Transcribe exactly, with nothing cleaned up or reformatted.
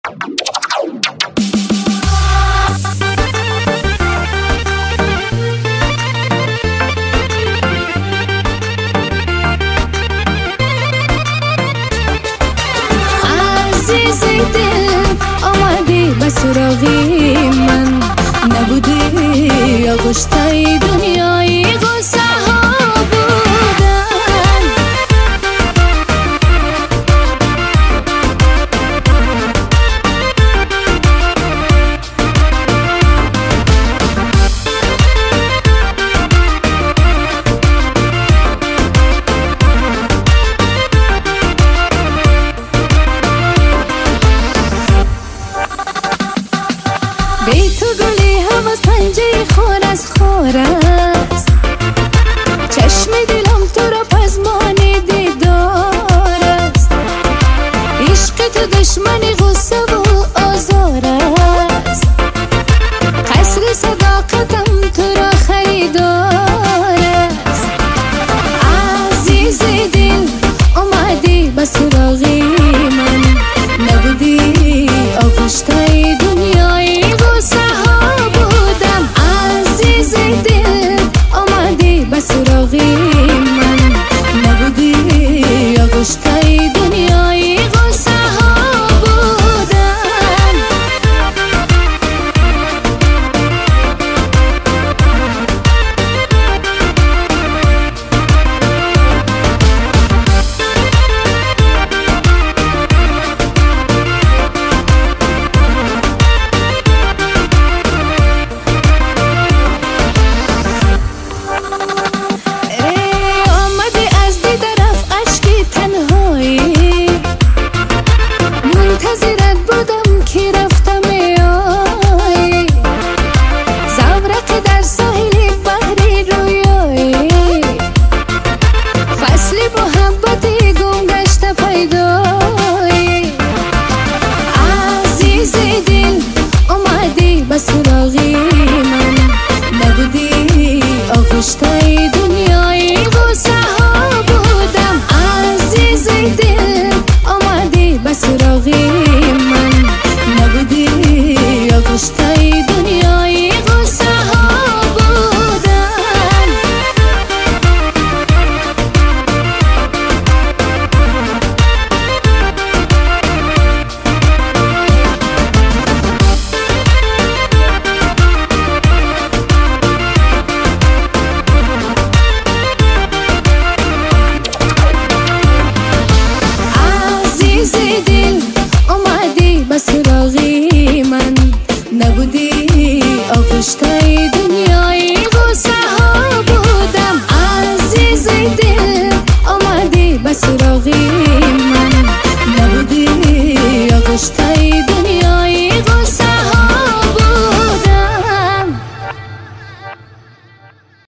سراغی من نبودی، آغشتای دنیای غصه ها بودن. بی تو گلی حواس پنجه خور از خور است، چشم دلم تو را پزمانی دیدار است. عشق تو دشمنی غصه و آزار است، قصر صداقتم تو را خریدار است. عزیز دل اومدی به سراغی من نبودی، آغشتای دنیای غصه ها بودم. عزیز دل آمدی به سراغی من نبودی، آغشتای دنیای غصه ها بودم. منتظرت بودم که رفتم آی، زورق در ساحل بحر رویایی. فصل محبتی گم گشته پیدایی. عزیز دل اومدی به سراغی من نبودی، آغشتای دنیای غصه ها بودم. عزیز دل اومدی به سراغی من نبودی، آغشتای دنیای غصه ها بودم. عزیز دل اومدی به سراغی من نبودی، آغشتای دنیای غصه ها بودم. عزیز دل اومدی به سراغی